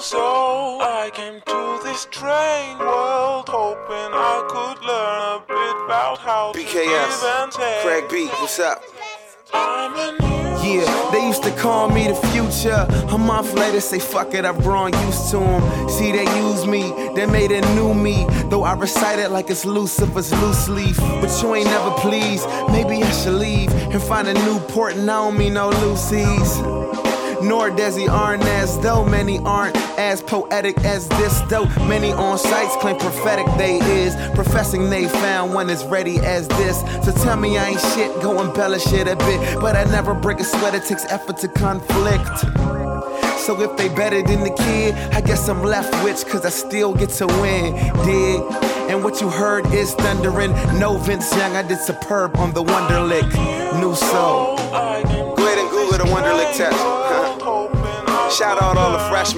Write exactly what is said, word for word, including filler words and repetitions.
So I came to this strange world hoping I could learn a bit about how B to K S, give and take. Craig B, what's up? I'm a new Yeah, they used to call me the future. A month later, say fuck it, I've grown used to them. See, they used me, they made a new me. Though I recite it like it's Lucifer's loose leaf. But you ain't never pleased, maybe I should leave and find a new port, and I don't mean no Lucy's. Nor Desi aren't as though many aren't as poetic as this, though many on sites claim prophetic they is, professing they found one as ready as this. So tell me I ain't shit, go embellish it a bit, but I never break a sweat, it takes effort to conflict. So if they better than the kid, I guess I'm left with, cause I still get to win, dig? And what you heard is thundering. No Vince Young, I did superb on the Wonderlick. New soul. Go ahead and Google the Wonderlick test. Shout out all the freshmen.